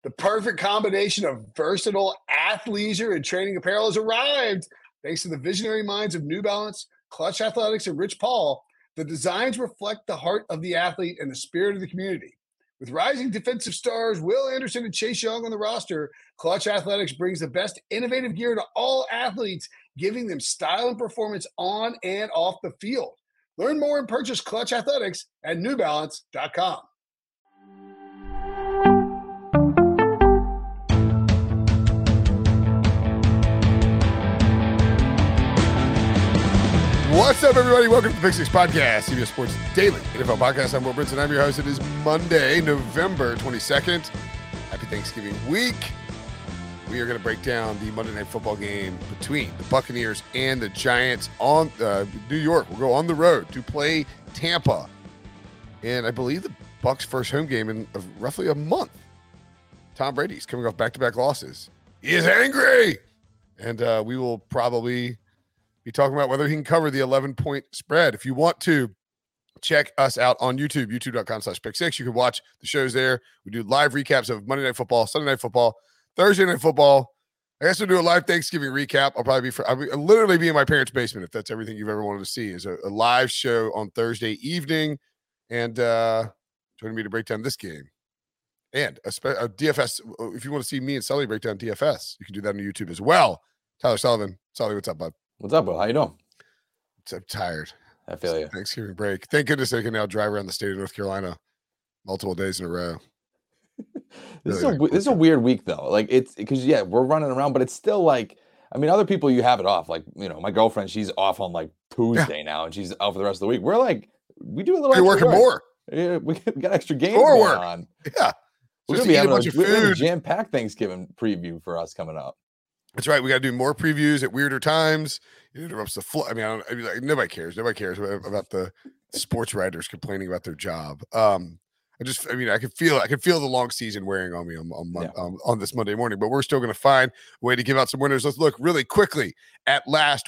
The perfect combination of versatile athleisure and training apparel has arrived. Thanks to the visionary minds of New Balance, Clutch Athletics, and Rich Paul, the designs reflect the heart of the athlete and the spirit of the community. With rising defensive stars Will Anderson and Chase Young on the roster, Clutch Athletics brings the best innovative gear to all athletes, giving them style and performance on and off the field. Learn more and purchase Clutch Athletics at newbalance.com. What's up, everybody? Welcome to the Pick Six Podcast, CBS Sports Daily NFL Podcast. I'm Will Brinson. I'm your host. It is Monday, November 22nd. Happy Thanksgiving week. We are going to break down the Monday Night Football game between the Buccaneers and the Giants on New York. We'll go on the road to play Tampa. And I believe the Bucs' first home game in roughly a month. Tom Brady's coming off back-to-back losses. He is angry! And we will probably be talking about whether he can cover the 11-point spread. If you want to check us out on YouTube, youtube.com/pick6. You can watch the shows there. We do live recaps of Monday Night Football, Sunday Night Football, Thursday Night Football. I guess we'll do a live Thanksgiving recap. I'll literally be in my parents' basement if that's everything you've ever wanted to see, is a live show on Thursday evening. And joining me to break down this game. And a DFS, if you want to see me and Sully break down DFS, you can do that on YouTube as well. Tyler Sullivan. Sully, what's up, bud? What's up, Will? How you doing? I'm tired. I feel you. Thanksgiving break. Thank goodness I can now drive around the state of North Carolina multiple days in a row. This is a weird week, though. Like, it's because, we're running around, but it's still like, I mean, other people, you have it off. Like, my girlfriend, she's off on like Tuesday now, and she's out for the rest of the week. We're like, we do a little You're working more. Yeah, we got extra games going on. Yeah. We're going to be having a jam-packed Thanksgiving preview for us coming up. That's right. We got to do more previews at weirder times. It interrupts the flow. I mean, nobody cares. Nobody cares about the sports writers complaining about their job. I can feel the long season wearing on me on this Monday morning, but we're still going to find a way to give out some winners. Let's look really quickly at last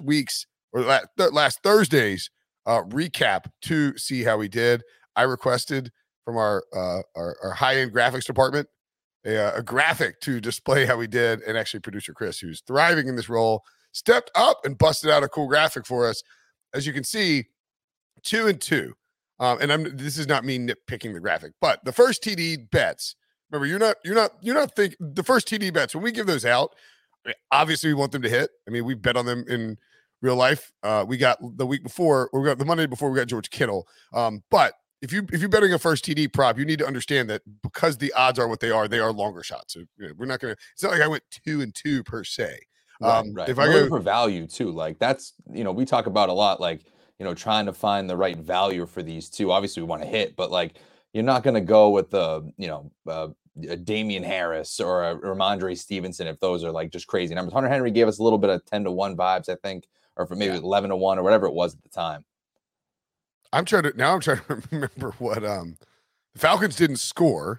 Thursday's recap to see how we did. I requested from our high-end graphics department a graphic to display how we did, and actually producer Chris, who's thriving in this role, stepped up and busted out a cool graphic for us. As you can see, 2-2. This is not me nitpicking the graphic, but the first TD bets. Remember, you're not thinking the first TD bets when we give those out. Obviously, we want them to hit. I mean, we bet on them in real life. We got the week before, we got the Monday before, we got George Kittle. But if you're betting a first TD prop, you need to understand that because the odds are what they are longer shots. So we're not gonna. It's not like I went 2-2 per se. Right. If I go for value too, like that's we talk about a lot, like trying to find the right value for these two. Obviously, we want to hit, but like you're not going to go with the a Damian Harris or a Ramondre Stevenson if those are like just crazy numbers. Hunter Henry gave us a little bit of 10-1 vibes, I think, or for maybe 11-1 or whatever it was at the time. I'm trying to remember what the Falcons didn't score.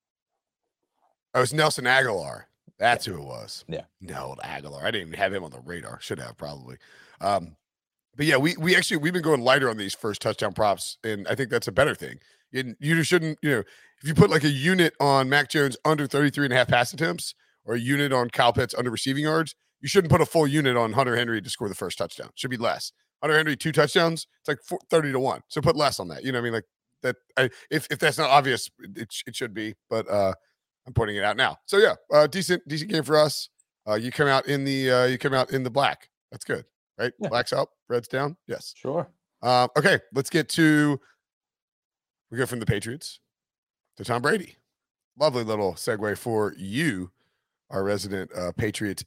Oh, it was Nelson Aguilar. That's who it was. Yeah. No, Aguilar. I didn't even have him on the radar. Should have probably. But yeah, we've been going lighter on these first touchdown props, and I think that's a better thing. You shouldn't, if you put like a unit on Mac Jones under 33.5 pass attempts or a unit on Kyle Pitts under receiving yards, you shouldn't put a full unit on Hunter Henry to score the first touchdown. It should be less. Hunter Henry 2 touchdowns, it's like 30-1. So put less on that. You know what I mean? Like that. If that's not obvious, it should be. But I'm pointing it out now. So yeah, decent game for us. You come out in the black. That's good, right? Yeah. Black's up, red's down. Yes, sure. Okay, let's get to. We go from the Patriots to Tom Brady. Lovely little segue for you, our resident Patriots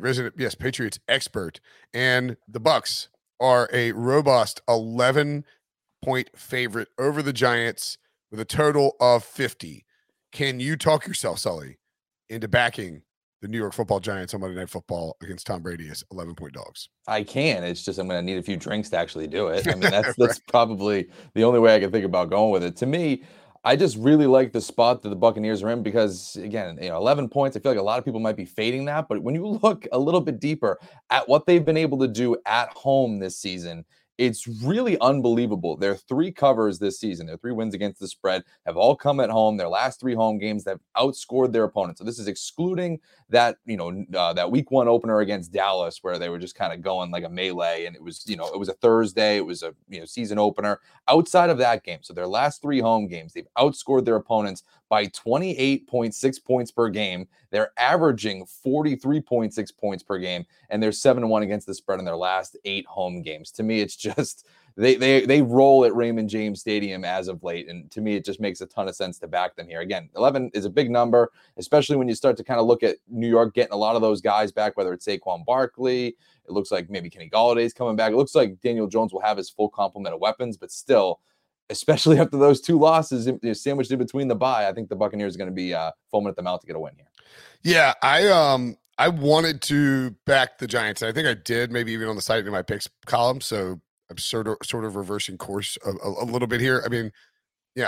expert, and the Bucs are a robust 11-point favorite over the Giants with a total of 50. Can you talk yourself, Sully, into backing the New York Football Giants on Monday Night Football against Tom Brady as 11-point dogs? I can. It's just I'm going to need a few drinks to actually do it. I mean, that's probably the only way I can think about going with it. To me, I just really like the spot that the Buccaneers are in because, again, 11 points, I feel like a lot of people might be fading that. But when you look a little bit deeper at what they've been able to do at home this season, It's really unbelievable. Their 3 covers this season, their 3 wins against the spread have all come at home. Their last 3 home games, they've outscored their opponents. So this is excluding that, that week 1 opener against Dallas, where they were just kind of going like a melee, and it was a Thursday, it was a season opener. Outside of that game, so their last 3 home games, they've outscored their opponents by 28.6 points per game. They're averaging 43.6 points per game, and they're 7-1 against the spread in their last 8 home games. To me, it's just they roll at Raymond James Stadium as of late, and to me, it just makes a ton of sense to back them here. Again, 11 is a big number, especially when you start to kind of look at New York getting a lot of those guys back, whether it's Saquon Barkley. It looks like maybe Kenny Galladay's coming back. It looks like Daniel Jones will have his full complement of weapons, but still, especially after those 2 losses sandwiched in between the bye, I think the Buccaneers are going to be foaming at the mouth to get a win here. Yeah, I wanted to back the Giants. I think I did, maybe even on the site in my picks column. So I'm sort of reversing course a little bit here. I mean, yeah,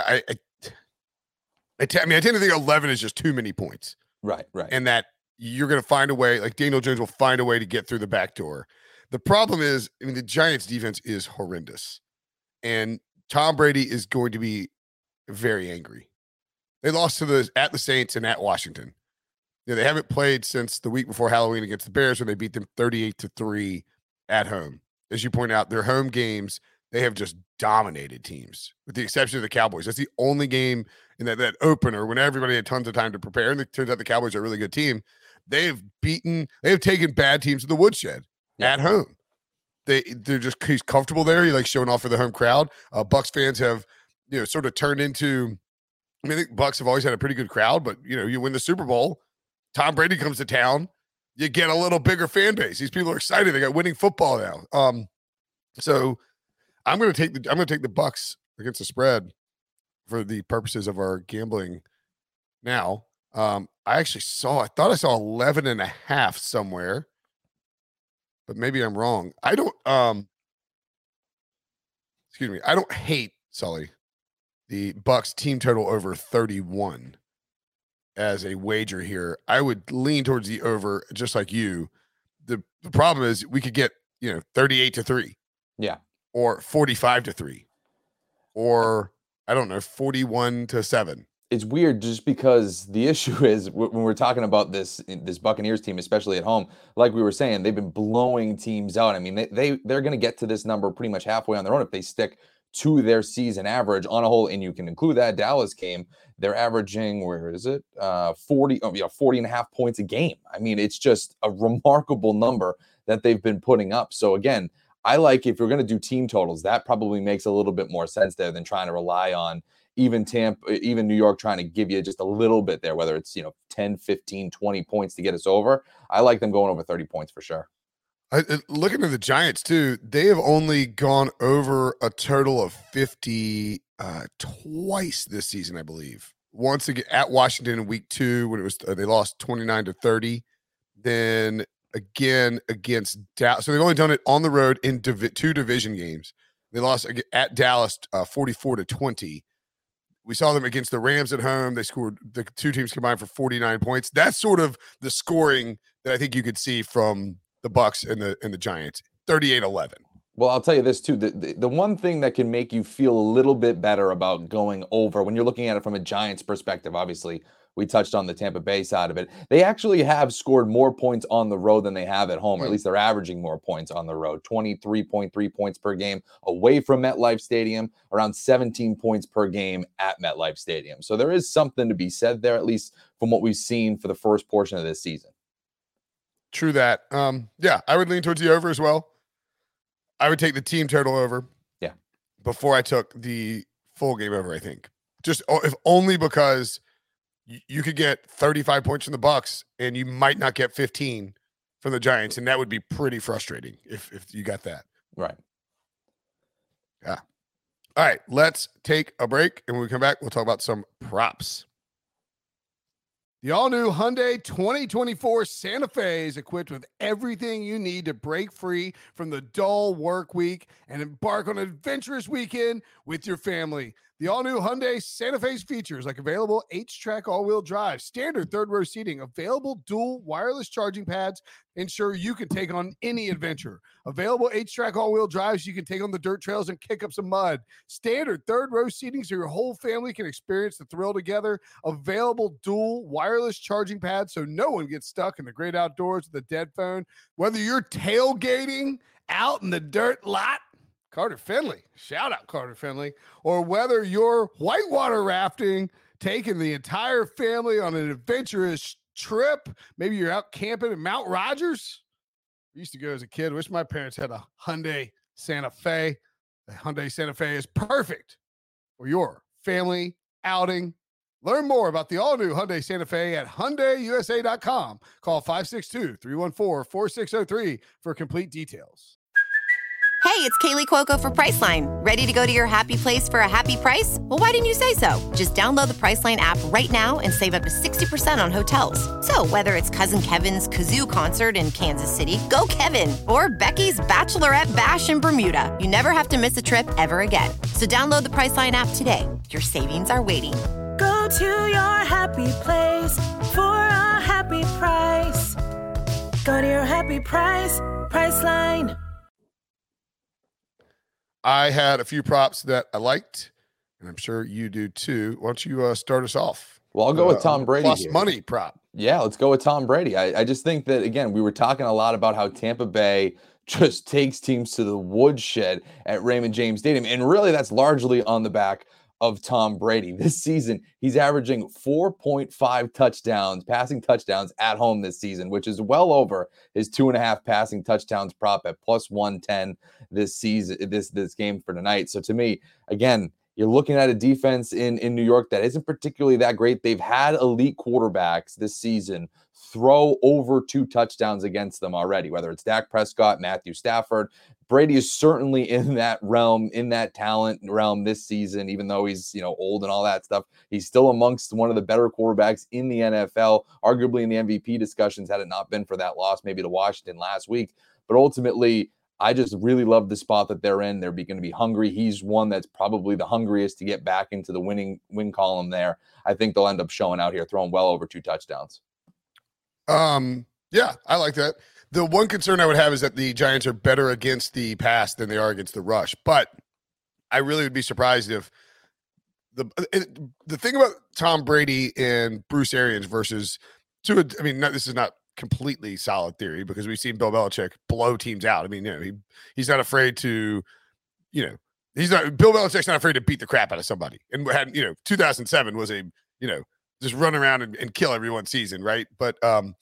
I tend to think 11 is just too many points. Right. And that you're going to find a way, like Daniel Jones will find a way to get through the back door. The problem is, I mean, the Giants defense is horrendous. And Tom Brady is going to be very angry. They lost at the Saints and at Washington. They haven't played since the week before Halloween against the Bears, when they beat them 38-3 at home. As you point out, their home games, they have just dominated teams, with the exception of the Cowboys. That's the only game in that opener when everybody had tons of time to prepare. And it turns out the Cowboys are a really good team. They have taken bad teams to the woodshed at home. He's comfortable there. He likes showing off for the home crowd. Bucs fans have, sort of turned into, I think Bucs have always had a pretty good crowd, but you win the Super Bowl, Tom Brady comes to town, you get a little bigger fan base. These people are excited. They got winning football now. So I'm going to take the Bucs against the spread for the purposes of our gambling now. I thought I saw 11.5 somewhere, but maybe I'm wrong. I don't hate, Sully, the Bucs team total over 31 as a wager here. I would lean towards the over, just like you. The problem is we could get 38-3, or 45-3, or I don't know, 41-7. It's weird just because the issue is when we're talking about this Buccaneers team, especially at home, like we were saying, they've been blowing teams out. I mean, they're going to get to this number pretty much halfway on their own if they stick to their season average on a whole, and you can include that Dallas game. They're averaging, 40.5 points a game. I mean, it's just a remarkable number that they've been putting up. So again, I like, if you're going to do team totals, that probably makes a little bit more sense there than trying to rely on even New York trying to give you just a little bit there, whether it's 10, 15, 20 points to get us over. I like them going over 30 points for sure. Looking at the Giants too, they have only gone over a total of 50 twice this season, I believe. Once again at Washington in week 2, when it was they lost 29-30. Then again against Dallas. So they've only done it on the road in 2 division games. They lost at Dallas 44-20. We saw them against the Rams at home. They scored, the 2 teams combined for 49 points. That's sort of the scoring that I think you could see from the Bucs and the Giants. 38-11. Well, I'll tell you this too. The one thing that can make you feel a little bit better about going over, when you're looking at it from a Giants perspective, obviously we touched on the Tampa Bay side of it. They actually have scored more points on the road than they have at home, or at least they're averaging more points on the road. 23.3 points per game away from MetLife Stadium, around 17 points per game at MetLife Stadium. So there is something to be said there, at least from what we've seen for the first portion of this season. True that. Yeah, I would lean towards the over as well. I would take the team total over. Yeah. Before I took the full game over, I think. Just if only because you could get 35 points from the Bucs and you might not get 15 from the Giants, and that would be pretty frustrating if you got that. Right. Yeah. All right, let's take a break, and when we come back, we'll talk about some props. The all-new Hyundai 2024 Santa Fe is equipped with everything you need to break free from the dull work week and embark on an adventurous weekend with your family. The all-new Hyundai Santa Fe's features like available H-Track all-wheel drive, standard third-row seating, available dual wireless charging pads, ensure you can take on any adventure. Available H-Track all-wheel drives you can take on the dirt trails and kick up some mud. Standard third-row seating so your whole family can experience the thrill together. Available dual wireless charging pads so no one gets stuck in the great outdoors with a dead phone. Whether you're tailgating out in the dirt lot, Carter Finley, shout out Carter Finley, or whether you're whitewater rafting, taking the entire family on an adventurous trip, maybe you're out camping in Mount Rogers. I used to go as a kid. Wish my parents had a Hyundai Santa Fe. The Hyundai Santa Fe is perfect for your family outing. Learn more about the all-new Hyundai Santa Fe at HyundaiUSA.com. Call 562-314-4603 for complete details. Hey, it's Kaylee Cuoco for Priceline. Ready to go to your happy place for a happy price? Well, why didn't you say so? Just download the Priceline app right now and save up to 60% on hotels. So whether it's Cousin Kevin's Kazoo Concert in Kansas City, go Kevin, or Becky's Bachelorette Bash in Bermuda, you never have to miss a trip ever again. So download the Priceline app today. Your savings are waiting. Go to your happy place for a happy price. Go to your happy price, Priceline. I had a few props that I liked, and I'm sure you do too. Why don't you start us off? Well, I'll go with Tom Brady plus here. Money prop. Yeah, let's go with Tom Brady. I just think that, again, we were talking a lot about how Tampa Bay just takes teams to the woodshed at Raymond James Stadium, and really that's largely on the back of Tom Brady. This season, he's averaging 4.5 touchdowns, passing touchdowns at home this season, which is well over his 2.5 passing touchdowns prop at plus 110 this season, this game for tonight. So to me, again, you're looking at a defense in New York that isn't particularly that great. They've had elite quarterbacks this season throw over 2 touchdowns against them already, whether it's Dak Prescott, Matthew Stafford. Brady is certainly in that realm, in that talent realm this season, even though he's, old and all that stuff. He's still amongst one of the better quarterbacks in the NFL, arguably in the MVP discussions, had it not been for that loss maybe to Washington last week. But ultimately, I just really love the spot that they're in. They're going to be hungry. He's one that's probably the hungriest to get back into the win column there. I think they'll end up showing out here, throwing well over 2 touchdowns. Yeah, I like that. The one concern I would have is that the Giants are better against the pass than they are against the rush. But I really would be surprised if the thing about Tom Brady and Bruce Arians versus this is not completely solid theory because we've seen Bill Belichick blow teams out. I mean, he's not afraid to, Bill Belichick's not afraid to beat the crap out of somebody. And had, 2007 was just run around and kill everyone season, right? But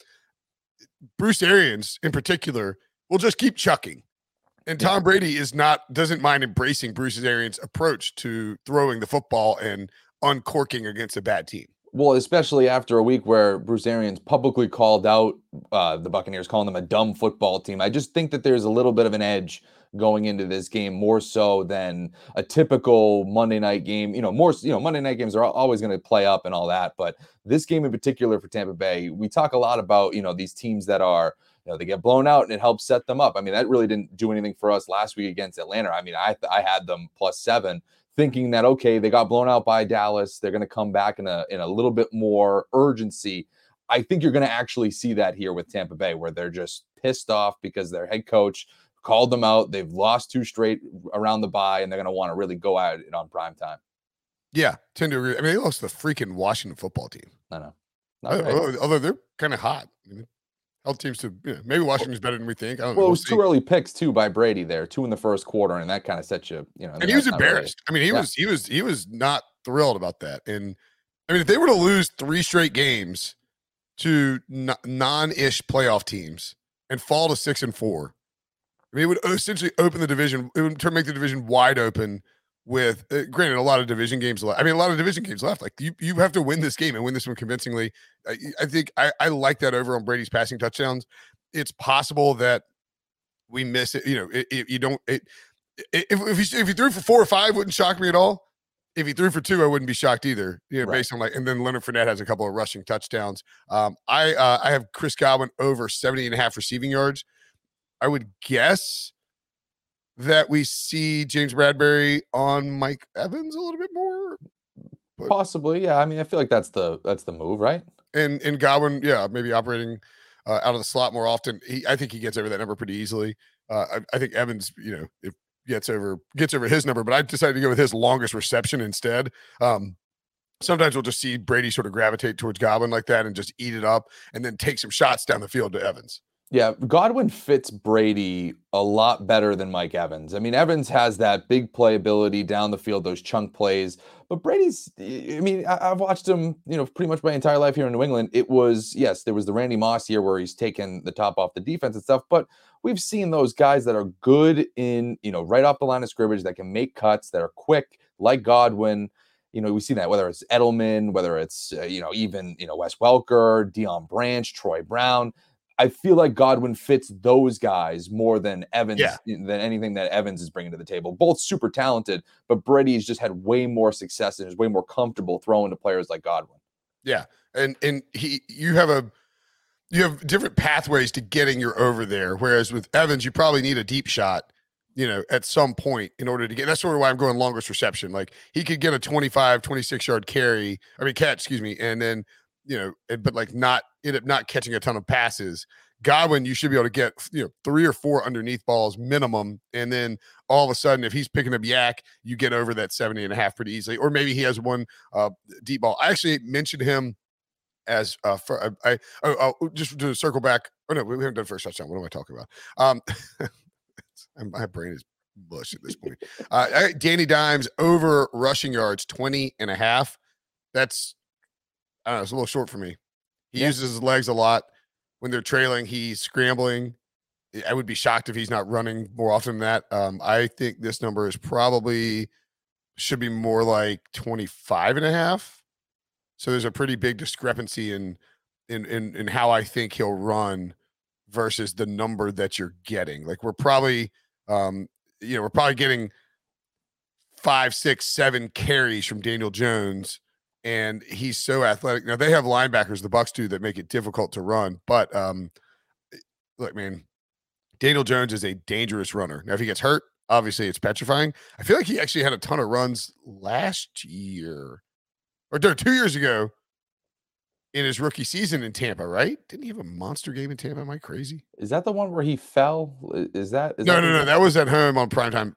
Bruce Arians in particular will just keep chucking. And Tom Brady doesn't mind embracing Bruce Arians' approach to throwing the football and uncorking against a bad team. Well, especially after a week where Bruce Arians publicly called out the Buccaneers, calling them a dumb football team. I just think that there's a little bit of an edge going into this game, more so than a typical Monday night game. Monday night games are always going to play up and all that. But this game in particular for Tampa Bay, we talk a lot about, these teams that are, they get blown out and it helps set them up. I mean, that really didn't do anything for us last week against Atlanta. I mean, I had them +7. Thinking that, okay, they got blown out by Dallas. They're going to come back in a little bit more urgency. I think you're going to actually see that here with Tampa Bay, where they're just pissed off because their head coach called them out. They've lost 2 straight around the bye, and they're going to want to really go at it on prime time. Yeah, tend to agree. I mean, they lost the freaking Washington football team. I know. Although they're kind of hot. Health teams to maybe Washington's better than we think. I don't know. Well, it was 2 early picks too by Brady there, 2 in the first quarter, and that kind of set you. And he was embarrassed. Really, he was not thrilled about that. And if they were to lose 3 straight games to non-ish playoff teams and fall to 6-4, it would essentially open the division. It would make the division wide open. With granted, a lot of division games left. Like you have to win this game and win this one convincingly. I think I like that over on Brady's passing touchdowns. It's possible that we miss it. If he threw for 4 or 5, wouldn't shock me at all. If he threw for 2, I wouldn't be shocked either. Based on and then Leonard Fournette has a couple of rushing touchdowns. I have Chris Godwin over 70.5 receiving yards. I would guess that we see James Bradberry on Mike Evans a little bit more? But, possibly, yeah. I mean, I feel like that's the move, right? And Godwin, yeah, maybe operating out of the slot more often. I think he gets over that number pretty easily. I think Evans, if gets over his number, but I decided to go with his longest reception instead. Sometimes we'll just see Brady sort of gravitate towards Godwin like that and just eat it up and then take some shots down the field to Evans. Yeah, Godwin fits Brady a lot better than Mike Evans. I mean, Evans has that big playability down the field, those chunk plays. But Brady's, I mean, I've watched him, pretty much my entire life here in New England. It was, yes, there was the Randy Moss year where he's taken the top off the defense and stuff. But we've seen those guys that are good in, right off the line of scrimmage, that can make cuts, that are quick, like Godwin. We see that whether it's Edelman, whether it's, even, Wes Welker, Deion Branch, Troy Brown. I feel like Godwin fits those guys more than Evans, than anything that Evans is bringing to the table. Both super talented, but Brady's just had way more success and is way more comfortable throwing to players like Godwin. Yeah, and you have different pathways to getting your over there. Whereas with Evans, you probably need a deep shot, at some point in order to get. That's sort of why I'm going longest reception. Like he could get a 25, 26 yard catch, and then. But like end up not catching a ton of passes. Godwin, you should be able to get 3 or 4 underneath balls minimum, and then all of a sudden, if he's picking up yak, you get over that 70.5 pretty easily. Or maybe he has one deep ball. I actually mentioned him as just to circle back. Oh no, we haven't done first touchdown. What am I talking about? My brain is bush at this point. Danny Dimes over rushing yards 20.5. That's I don't know, it's a little short for me. He uses his legs a lot. When they're trailing, he's scrambling. I would be shocked if he's not running more often than that. I think this number is should be more like 25.5. So there's a pretty big discrepancy in how I think he'll run versus the number that you're getting. Like we're probably getting 5, 6, 7 carries from Daniel Jones. And he's so athletic. Now they have linebackers, the Bucs do, that make it difficult to run. But look, man, Daniel Jones is a dangerous runner. Now, if he gets hurt, obviously it's petrifying. I feel like he actually had a ton of runs last year, or 2 years ago, in his rookie season in Tampa. Right? Didn't he have a monster game in Tampa? Am I crazy? Is that the one where he fell? Is that no? That was at home on primetime.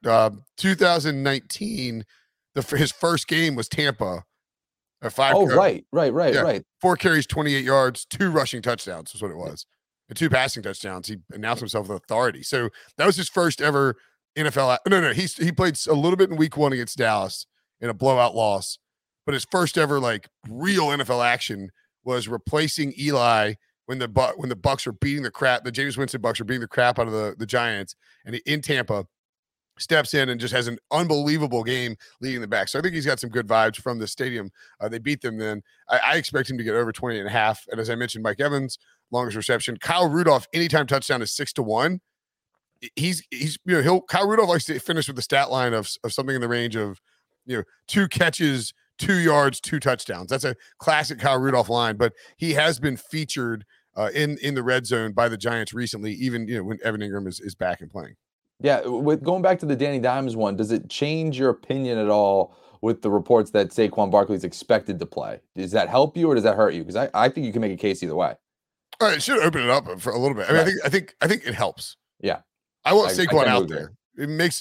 2019. His first game was Tampa. Right. 4 carries, 28 yards, 2 rushing touchdowns is what it was. And 2 passing touchdowns. He announced himself with authority. So that was his first ever NFL. No. He played a little bit in week 1 against Dallas in a blowout loss. But his first ever real NFL action was replacing Eli when the Bucs were beating the Jameis Winston Bucs were beating the crap out of the Giants. And in Tampa, steps in and just has an unbelievable game leading the back. So I think he's got some good vibes from the stadium. They beat them then. I expect him to get over 20.5. And as I mentioned, Mike Evans, longest reception. Kyle Rudolph, anytime touchdown is 6-1. Kyle Rudolph likes to finish with the stat line of something in the range of, 2 catches, 2 yards, 2 touchdowns. That's a classic Kyle Rudolph line, but he has been featured in the red zone by the Giants recently, even, when Evan Ingram is back and playing. Yeah, with going back to the Danny Dimes one, does it change your opinion at all with the reports that Saquon Barkley is expected to play? Does that help you or does that hurt you? Because I think you can make a case either way. All right, it should open it up for a little bit. I mean, I think it helps. Yeah, I want Saquon out there. It makes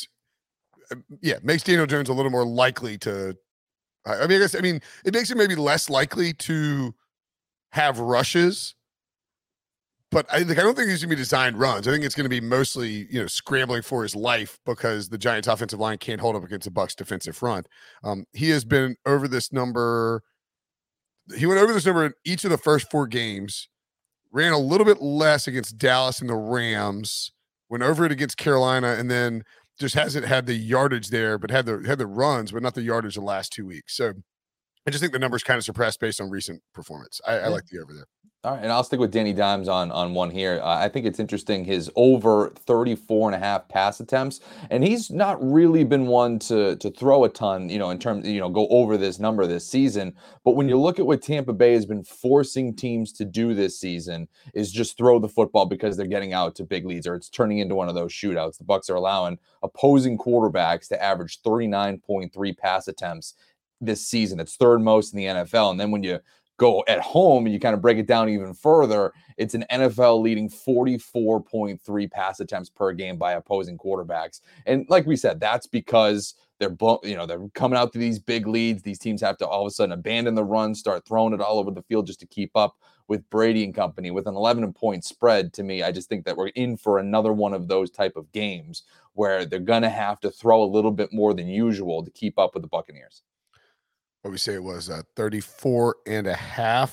Daniel Jones a little more likely to. I guess it makes him maybe less likely to have rushes. But I don't think these are going to be designed runs. I think it's going to be mostly, scrambling for his life because the Giants' offensive line can't hold up against the Bucs' defensive front. He has been over this number. He went over this number in each of the first 4 games. Ran a little bit less against Dallas and the Rams. Went over it against Carolina, and then just hasn't had the yardage there, but had the runs, but not the yardage the last 2 weeks. So I just think the number's kind of suppressed based on recent performance. I like the over there. All right, and I'll stick with Danny Dimes on one here. I think it's interesting, his over 34.5 pass attempts, and he's not really been one to throw a ton, in terms, go over this number this season. But when you look at what Tampa Bay has been forcing teams to do this season, is just throw the football because they're getting out to big leads, or it's turning into one of those shootouts. The Bucs are allowing opposing quarterbacks to average 39.3 pass attempts this season. It's third most in the NFL. And then when you go at home and you kind of break it down even further, it's an NFL leading 44.3 pass attempts per game by opposing quarterbacks. And like we said, that's because they're coming out to these big leads. These teams have to all of a sudden abandon the run, start throwing it all over the field just to keep up with Brady and company. With an 11-point spread, to me, I just think that we're in for another one of those type of games where they're going to have to throw a little bit more than usual to keep up with the Buccaneers. What we say it was 34.5. I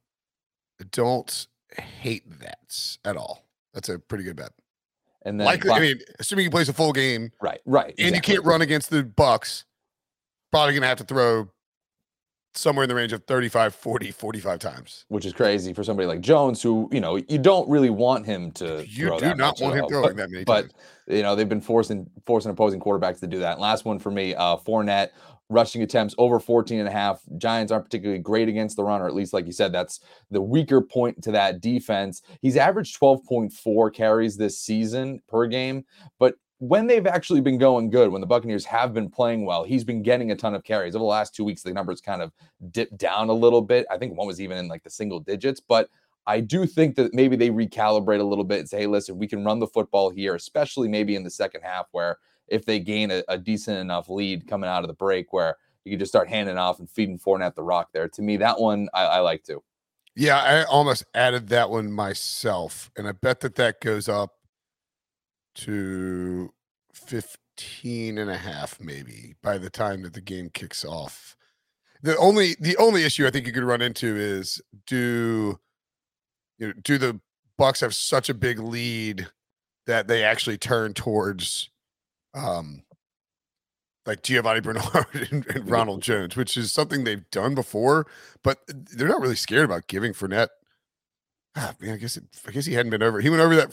don't hate that at all. That's a pretty good bet. And then, assuming he plays a full game, right, and exactly. You can't run against the Bucs, probably gonna have to throw somewhere in the range of 35, 40, 45 times, which is crazy for somebody like Jones, who you don't really want him to. You do not want him throwing that many times. But they've been forcing opposing quarterbacks to do that. And last one for me, Fournette. Rushing attempts over 14.5. Giants aren't particularly great against the run, or at least, like you said, that's the weaker point to that defense. He's averaged 12.4 carries this season per game, but when they've actually been going good, when the Buccaneers have been playing well, he's been getting a ton of carries. Over the last 2 weeks, the numbers kind of dipped down a little bit. I think one was even in like the single digits, but I do think that maybe they recalibrate a little bit and say, hey, listen, we can run the football here, especially maybe in the second half where if they gain a decent enough lead coming out of the break where you can just start handing off and feeding Fournette the rock there. To me, that one I like too. Yeah, I almost added that one myself, and I bet that goes up to 15.5 maybe by the time that the game kicks off. The only issue I think you could run into is do the Bucs have such a big lead that they actually turn towards like Giovanni Bernard and Ronald Jones, which is something they've done before, but they're not really scared about giving Fournette. I guess he hadn't been over. He went over that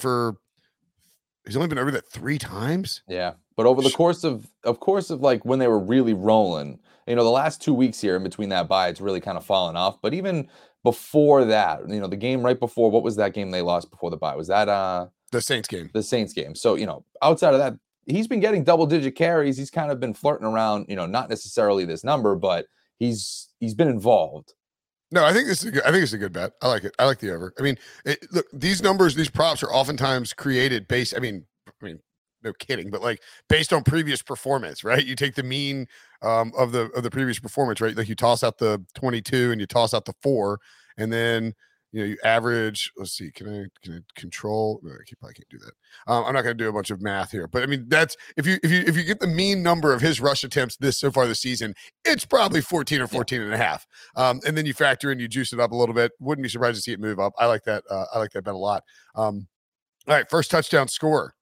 he's only been over that 3 times. Yeah, but over the course of like when they were really rolling, the last 2 weeks here in between that bye, it's really kind of fallen off. But even before that, the game right before, what was that game they lost before the bye? Was that the Saints game? The Saints game. So outside of that, he's been getting double-digit carries. He's kind of been flirting around, not necessarily this number, but he's been involved. No, I think it's a good bet. I like it. I like the over. I mean, look, these numbers, these props are oftentimes created based. I mean, no kidding, but like based on previous performance, right? You take the mean of the previous performance, right? Like you toss out the 22 and you toss out the 4, and then you average. Let's see. Can I control? No, I probably can't do that. I'm not going to do a bunch of math here, but I mean that's if you get the mean number of his rush attempts so far this season, it's probably 14 or 14.5. And then you factor in, you juice it up a little bit. Wouldn't be surprised to see it move up. I like that. I like that bet a lot. All right, first touchdown score.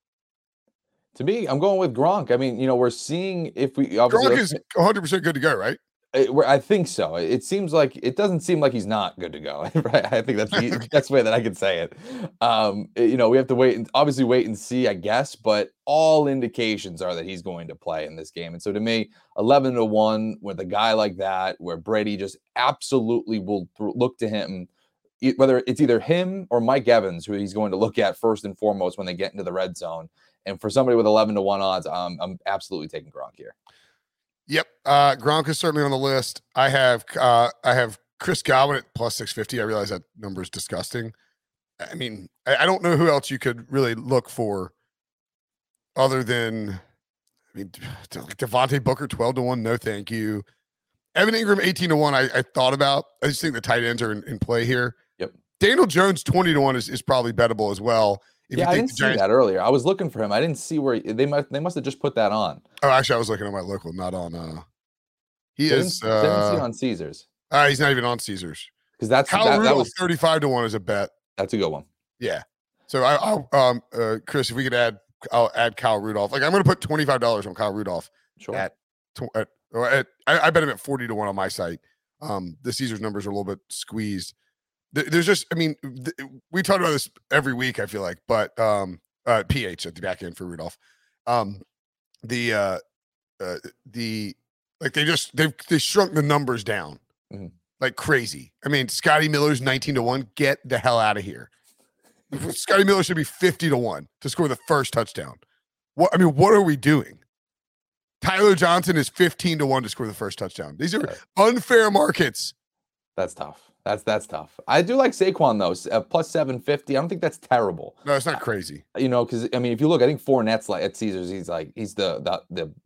To me, I'm going with Gronk. I mean, we're seeing if we Gronk is 100% good to go, right? I think so. It doesn't seem like he's not good to go. Right? I think that's the best way that I can say it. We have to wait and see, I guess, but all indications are that he's going to play in this game. And so to me, 11-1 with a guy like that, where Brady just absolutely will look to him, whether it's either him or Mike Evans, who he's going to look at first and foremost when they get into the red zone. And for somebody with 11-1 odds, I'm absolutely taking Gronk here. Yep. Gronk is certainly on the list. I have Chris Godwin at plus 650. I realize that number is disgusting. I mean, I don't know who else you could really look for other than, Devontae Booker 12-1. No, thank you. Evan Ingram 18-1. I thought about. I just think the tight ends are in play here. Yep. Daniel Jones 20-1 is probably bettable as well. I didn't see that earlier. I was looking for him. I didn't see where they must have just put that on. Oh, actually, I was looking at my local, not on. Didn't see it on Caesars. He's not even on Caesars because that's Kyle Rudolph 35-1 is a bet. That's a good one. Yeah. So I'll Chris, if we could I'll add Kyle Rudolph. Like I'm going to put $25 on Kyle Rudolph. Sure. I bet him at 40-1 on my site. The Caesars numbers are a little bit squeezed. there's just, I mean, we talk about this every week, I feel like, but PH at the back end for Rudolph. They shrunk the numbers down like crazy. I mean, Scotty Miller's 19-1. Get the hell out of here. Scotty Miller should be 50-1 to score the first touchdown. What are we doing? Tyler Johnson is 15-1 to score the first touchdown. These are unfair markets. That's tough. That's tough. I do like Saquon though, plus 750. I don't think that's terrible. No, it's not crazy. Because I mean, if you look, I think Fournette's like at Caesars, he's the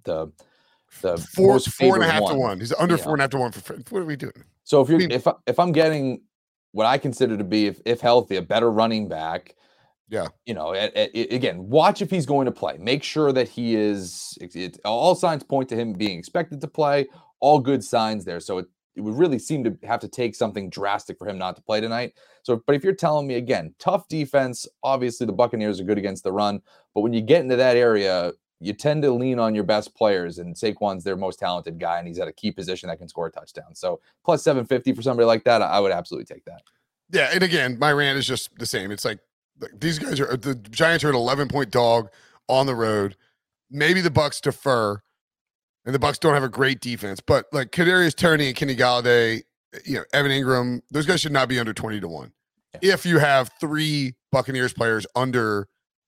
4.5 to 1. He's under 4.5 to 1 for. What are we doing? So if I'm getting what I consider to be, if healthy, a better running back. Yeah. Again, watch if he's going to play. Make sure that he is. All signs point to him being expected to play. All good signs there. So it would really seem to have to take something drastic for him not to play tonight. So, but if you're telling me, again, tough defense, obviously the Buccaneers are good against the run, but when you get into that area, you tend to lean on your best players, and Saquon's their most talented guy, and he's at a key position that can score a touchdown. So plus 750 for somebody like that, I would absolutely take that. Yeah, and again, my rant is just the same. It's like these guys the Giants are an 11-point dog on the road. Maybe the Bucs defer. And the Bucs don't have a great defense, but like Kadarius Toney and Kenny Golladay, Evan Ingram, those guys should not be under 20-1. Yeah. If you have 3 Buccaneers players under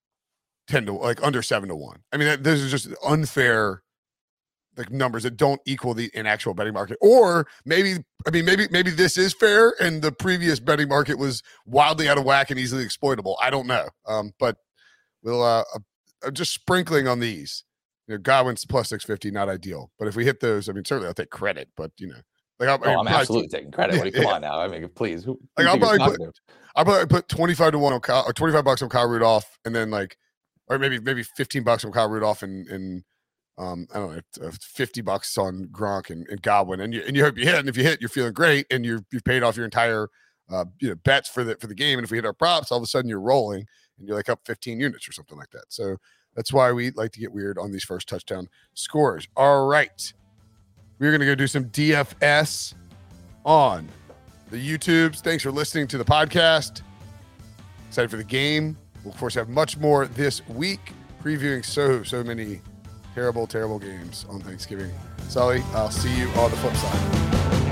under 7-1, I mean, those are just unfair like numbers that don't equal an actual betting market. Or maybe this is fair, and the previous betting market was wildly out of whack and easily exploitable. I don't know, but we'll just sprinkling on these. Godwin's plus 650, not ideal. But if we hit those, I mean, certainly I'll take credit. But I'm absolutely taking credit. Come on now. I mean, please. I'll probably put 25 to 1 on Kyle, or $25 on Kyle Rudolph, and then or maybe $15 on Kyle Rudolph, and I don't know, $50 on Gronk and Godwin, and you hope you hit. And if you hit, you're feeling great, and you've paid off your entire bets for the game. And if we hit our props, all of a sudden you're rolling, and you're like up 15 units or something like that. So. That's why we like to get weird on these first touchdown scores. All right. We're going to go do some DFS on the YouTubes. Thanks for listening to the podcast. Excited for the game. We'll, of course, have much more this week, previewing so many terrible, terrible games on Thanksgiving. Sully, I'll see you on the flip side.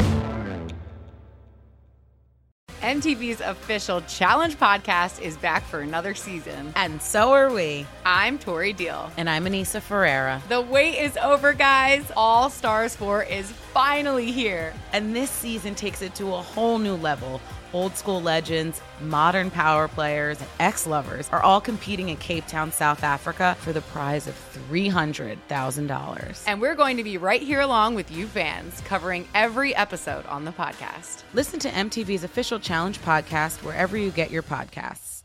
MTV's official Challenge podcast is back for another season. And so are we. I'm Tori Deal. And I'm Anissa Ferreira. The wait is over, guys. All Stars 4 is finally here. And this season takes it to a whole new level. Old school legends, modern power players, and ex-lovers are all competing in Cape Town, South Africa for the prize of $300,000. And we're going to be right here along with you fans, covering every episode on the podcast. Listen to MTV's official Challenge podcast wherever you get your podcasts.